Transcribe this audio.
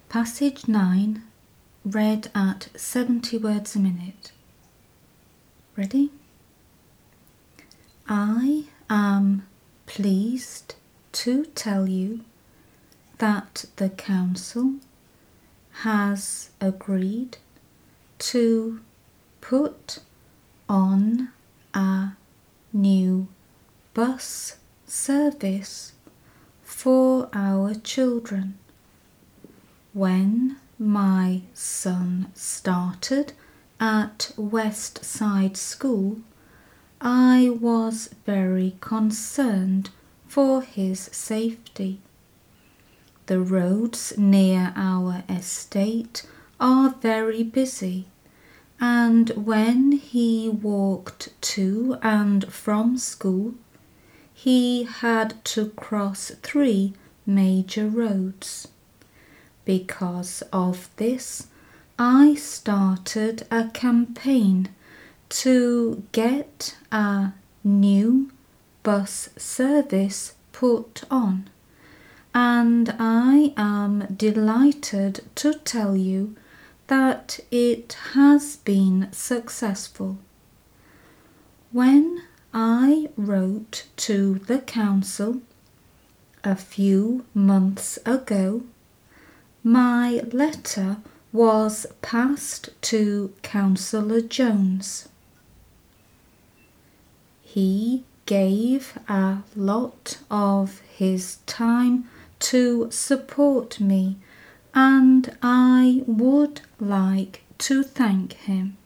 Passage 9, read at 70 words a minute. Ready? I am pleased to tell you that the council has agreed to put on a new bus service for our children. When my son started at West Side School, I was very concerned for his safety. The roads near our estate are very busy, and when he walked to and from school, he had to cross 3 major roads. Because of this, I started a campaign to get a new bus service put on, and I am delighted to tell you that it has been successful. When I wrote to the council a few months ago, my letter was passed to Councillor Jones. He gave a lot of his time to support me, and I would like to thank him.